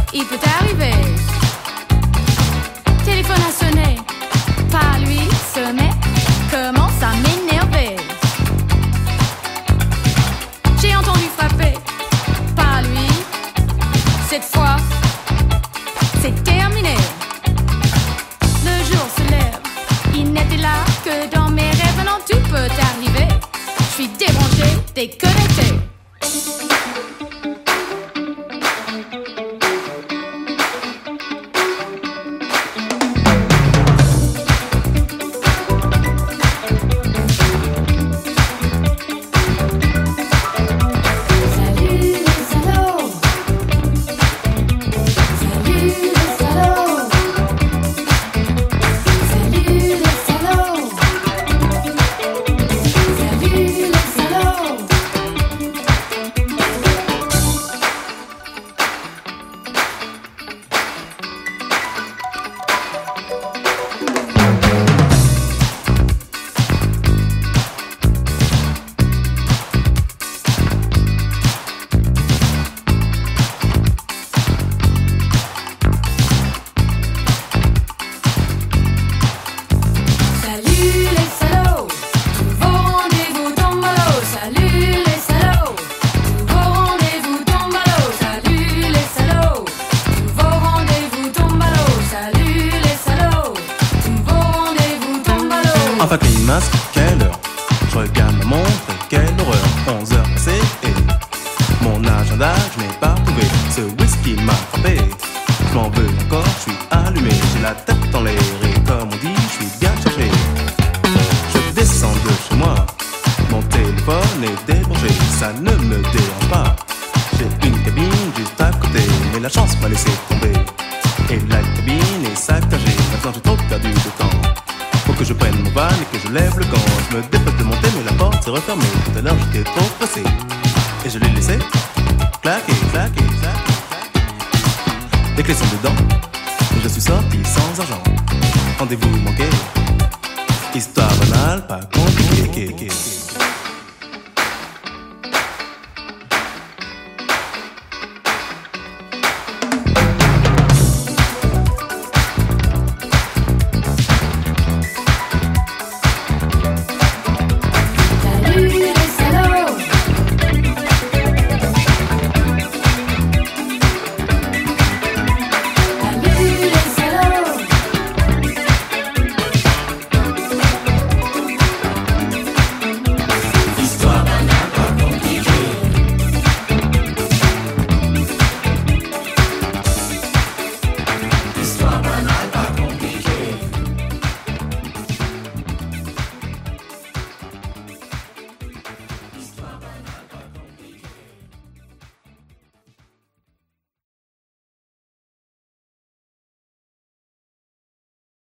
il peut arriver. Téléphone a sonné, pas lui, ce mec commence à m'énerver. J'ai entendu frapper, pas lui, cette fois, c'est terminé. Le jour se lève, il n'était là que dans mes rêves. Non, tout peut arriver. Je suis débranché, déconnecté. Enfin t'es une masque, quelle heure? Je regarde ma montre, quelle horreur. 11 heures passées et mon agenda je n'ai pas trouvé. Ce whisky m'a frappé, je m'en veux encore, je suis allumé. J'ai la tête dans l'air et comme on dit, je suis bien chargé. Je descends de chez moi, mon téléphone est débranché. Ça ne me dérange pas, j'ai une cabine juste à côté. Mais la chance m'a laissé tomber et la cabine est saccagée. Maintenant j'ai trop perdu de temps. Faut que je prenne mon van et que je lève le gant. Je me dépêche de monter mais la porte s'est refermée. Tout à l'heure j'étais trop pressé et je l'ai laissé claquer, claquer, claquer. Les clés sont dedans et je suis sorti sans argent. Rendez-vous manqué, histoire banale, pas compliquée.